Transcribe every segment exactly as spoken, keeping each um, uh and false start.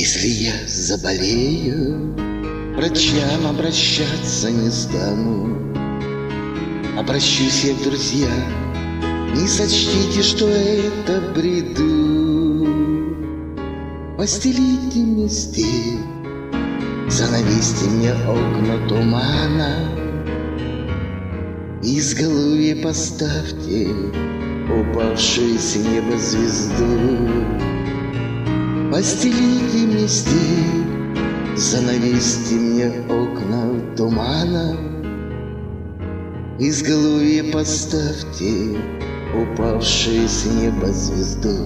Если я заболею, врачам обращаться не стану. Обращусь я к друзьям, не сочтите, что это бреду. Постелите мне степь, занавесьте мне окна тумана, изголовье поставьте упавшую с неба звезду. Постелите мне степь, занавесьте мне окна тумана, изголовье поставьте упавшую с неба звезду.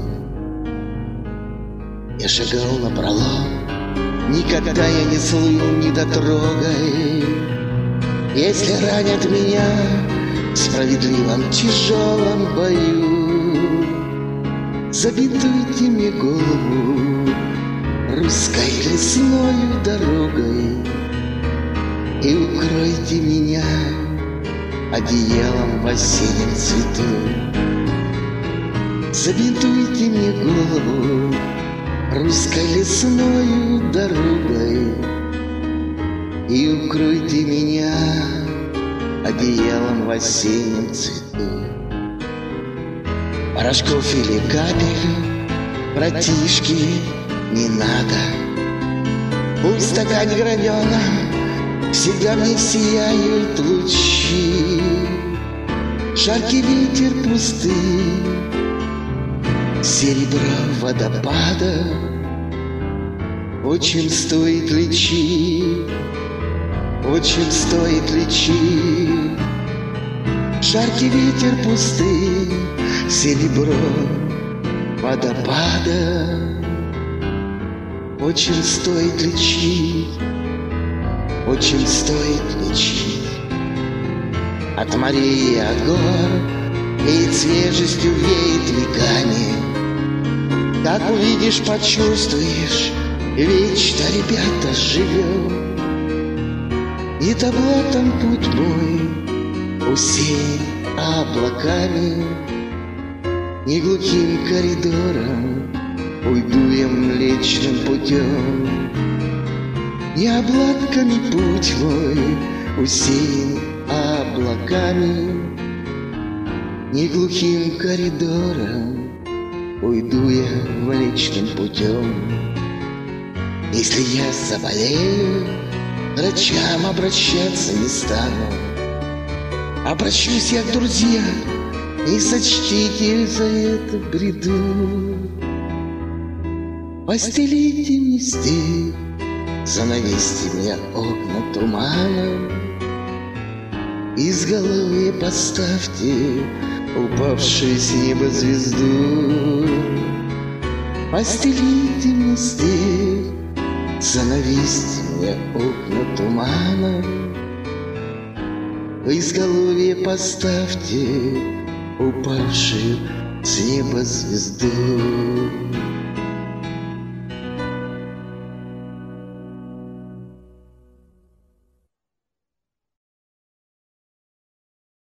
Я шагал напролом, никогда я не слыл недотрогой. Если ранят меня в справедливом тяжелом бою, забинтуйте мне голову русской лесною дорогой и укройте меня одеялом в осеннем цвету. Забинтуйте мне голову русской лесною дорогой и укройте меня одеялом в осеннем цвету. Порошков или капель, братишки, не надо. Пусть в стакане граненом всегда мне сияют лучи. Жаркий ветер пустынь, серебро водопада, очень стоит лечить, очень стоит лечить. Жаркий ветер пустынь, серебро водопада, очень стоит лечить, очень стоит лечить. От морей и от гор веет свежестью, веет веками. Как увидишь, почувствуешь, вечно, ребята, живем. И таблатом путь мой усеян облаками, не глухим коридором уйду я млечным путем. Не облаками путь мой усеян облаками, не глухим коридором уйду я млечным путем. Если я заболею, врачам обращаться не стану. Обращусь я к друзьям, не сочтите за это бреду. Постелите мне степь, занавесьте мне окна туманом, изголовье поставьте упавшую с неба звезду. Постелите мне степь, занавесьте мне окна туманом, изголовье поставьте упавшую с неба звезду.